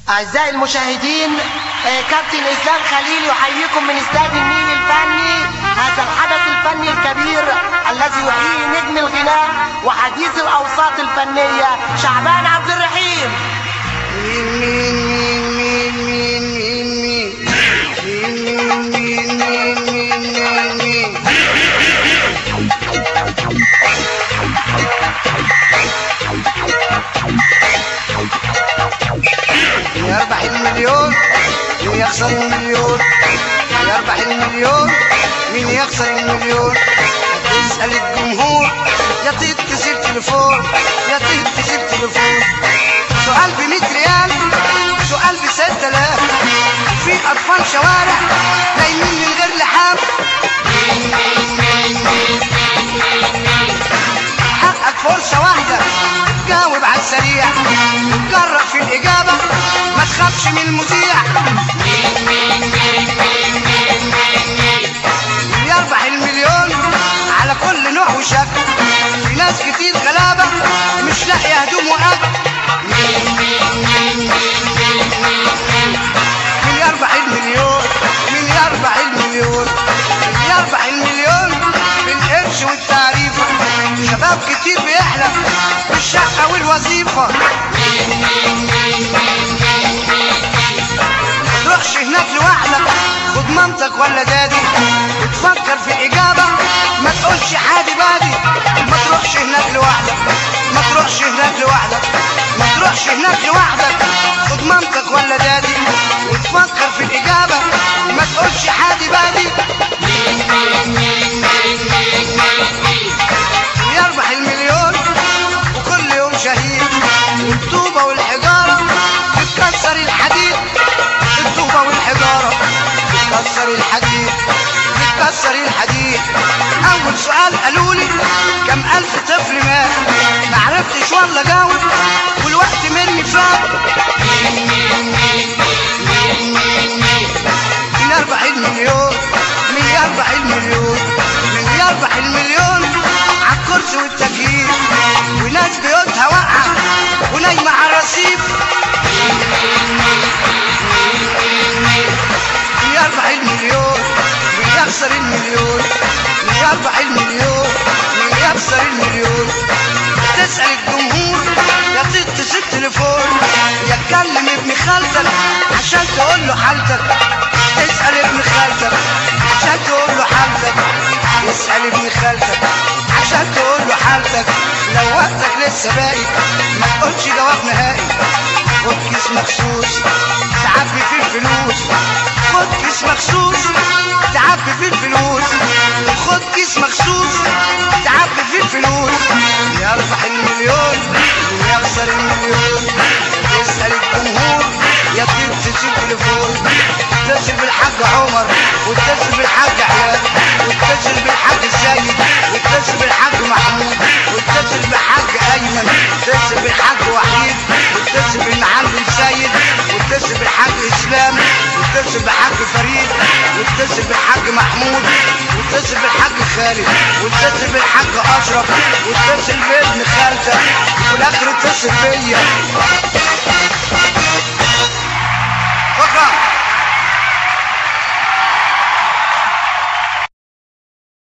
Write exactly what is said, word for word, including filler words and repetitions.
أعزائي المشاهدين، كابتن إسلام خليل يحييكم من استاد النيل الفني، هذا الحدث الفني الكبير الذي يحيي نجم الغناء وحديث الأوساط الفنية شعبان عبد الرحيم. مين مين مين مين مين مين مين مين مين مين يربح المليون، مين يخسر المليون، يربح المليون، مين يخسر المليون. هتسأل الجمهور يا تتصل تليفون، يا تتصل تليفون. سؤال بمية ريال، سؤال بستة آلاف، في أطفال شوارع نايمين من غير لحام. حقك فرصة واحدة جاوب على السريع، جرب في الإجابة ما تخافش من المذيع. يربح المليون على كل نوع وشكل، في ناس كتير غلابة مش لاقية هدوم وأكل. مين يربح المليون، مين يربح المليون، مين يربح المليون بالقرش والتعريفة. شباب كتير بيحلم بالشقة والوظيفة. متروحش هناك لوحدك، خد مامتك ولا دادي وتفكر في الإجابة، ما تقولش حادي بادي. ما تروحش هناك لوحدك، ما تروحش هناك لوحدك، ما تروحش هناك لوحدك، خد مامتك ولا دادي وتفكر في الإجابة، ما تقولش حادي بادي. يربح المليون وكل يوم شهيد، الطوبة والحجارة بتكسر الحديد، الطوبة والحجارة بتكسر الحديد، بتكسر الحديد. أول سؤال قالولي كم ألف طفل مات، معرفتش والله جاوب والوقت مني فات. مين يربح المليون، مين يربح المليون، مين يربح المليون عالكرسي والتكييف، وناس بيوتها واقعة ونايمة على الرصيف. مين يربح المليون، مين يخسر المليون، مين يربح المليون، مين يخسر المليون. تسأل الجمهور يا تتصل تليفون، يا تكلم ابن خالتك عشان تقول له حالتك. اسأل ابن خالتك عشان تقول له حالتك، اسأل ابن خالتك عشان تقول له حالتك. لو وقتك لسه باقي ما تقولش جواب نهائي. خد كيس مخصوص تعبي فيه الفلوس، خد كيس مخصوص تعبي فيه الفلوس، خد كيس مخصوص تعبي فيه الفلوس. يربح المليون ويخسر المليون. اسأل الجمهور يا تتصل تليفون، اتصل بالحاج عمر واتصل بالحاج عياد واتصل بالحاج سيد واتصل بالحاج محمود واتصل بالحاج ايمن واتصل بالحاج وحيد واتصل بالمعلم سيد واتصل بالحاج اسلام واتصل بالحاج فريد واتصل بالحاج محمود واتصل بالحاج خالد واتصل بالحاج اشرف واتصل بابن خالتك وفي الاخر اتصل بيا. شكرا.